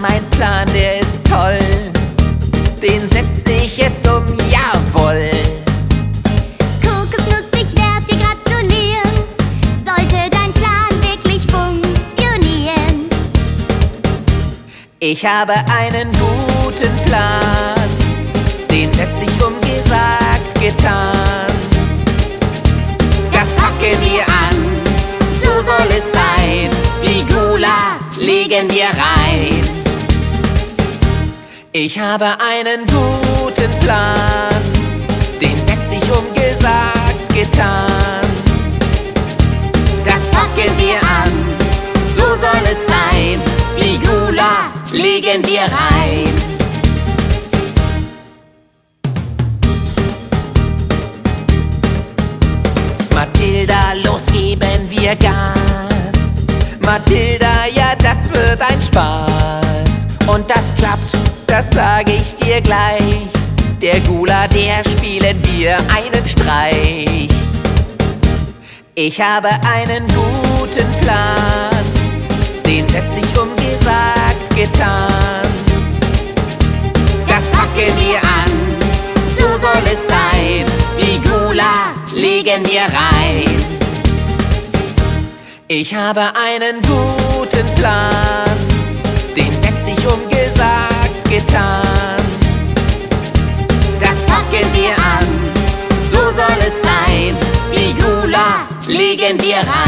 mein Plan, der ist toll. Den setz ich jetzt um, jawohl. Kokosnuss, ich werd dir gratulieren. Sollte dein Plan wirklich funktionieren. Ich habe einen guten Plan. Den setz ich um, gesagt, getan. Das packen wir an, so soll es sein. Die Gula legen wir rein. Ich habe einen guten Plan. Den setz ich um, gesagt, getan. Das packen wir an, so soll es sein. Die Gula legen wir rein. Mathilda, los geben wir Gas. Mathilda, ja, das wird ein Spaß. Und das klappt, das sage ich dir gleich. Der Gula, der spielen wir einen Streich. Ich habe einen guten Plan. Den setz ich um, gesagt, getan. Das packen wir an, so soll es sein. Die Gula legen wir rein. Ich habe einen guten Plan. Den setz ich um, gesagt, getan. Das packen wir an, so soll es sein. Die Gula legen wir rein.